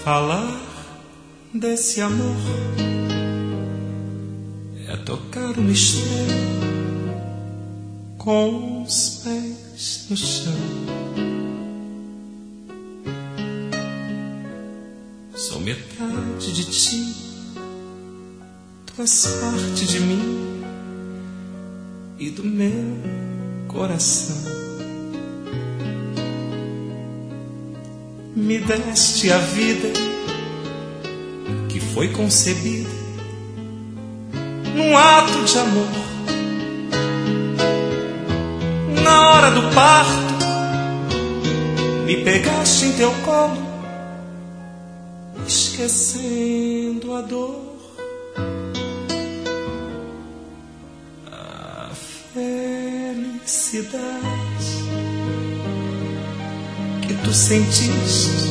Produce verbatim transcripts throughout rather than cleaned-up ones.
Falar desse amor é tocar o mistério com os pés no chão. Sou metade de ti, tu és parte de mim e do meu coração. Me deste a vida que foi concebida num ato de amor. Na hora do parto, me pegaste em teu colo, esquecendo a dor. A felicidade que tu sentiste,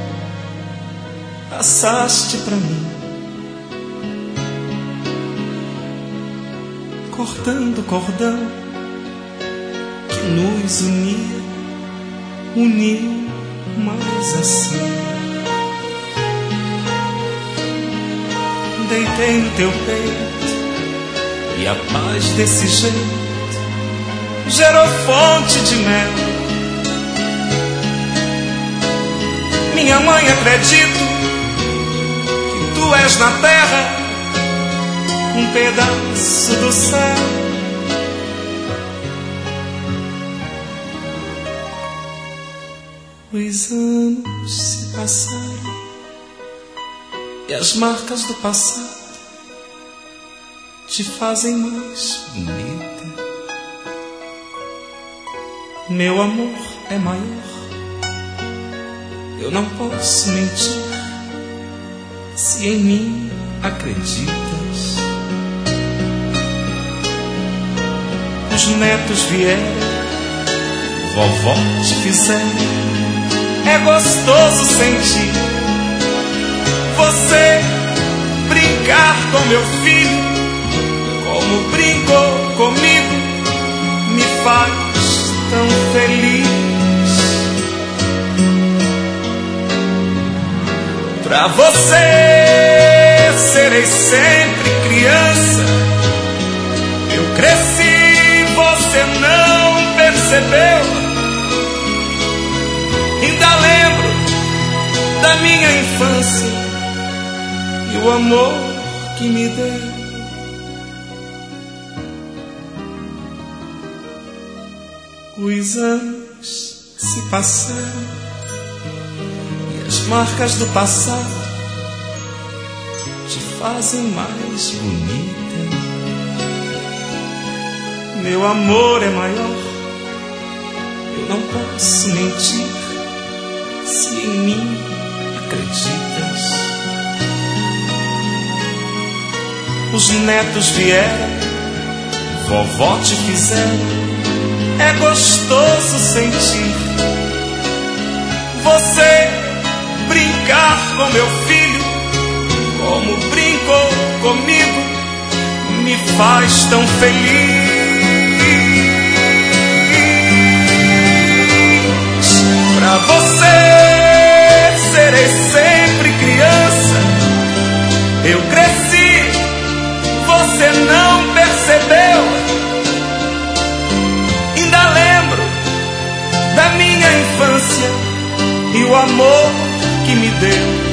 passaste pra mim, cortando o cordão que nos unia, uniu mais assim. Deitei no teu peito e a paz desse jeito gerou fonte de mel. Minha mãe, acredito que tu és na terra um pedaço do céu. Os anos se passaram e as marcas do passado te fazem mais bonita. Meu amor é maior, eu não posso mentir, se em mim acreditas. Os netos vieram, vovó te fizeram, é gostoso sentir você brincar com meu filho, como brincou comigo, me faz tão feliz. Pra você serei sempre criança. Eu cresci, você não percebeu. Ainda lembro da minha infância e o amor que me deu. Os anos se passaram e as marcas do passado te fazem mais bonita. Meu amor é maior, eu não posso mentir, se em mim acreditas. Os netos vieram, vovó te fizeram, é gostoso sentir você brincar com meu filho, como brincou comigo, me faz tão feliz. Pra você serei sempre criança. Eu cresci, você não percebeu. Ainda lembro da minha infância e o amor que me deu.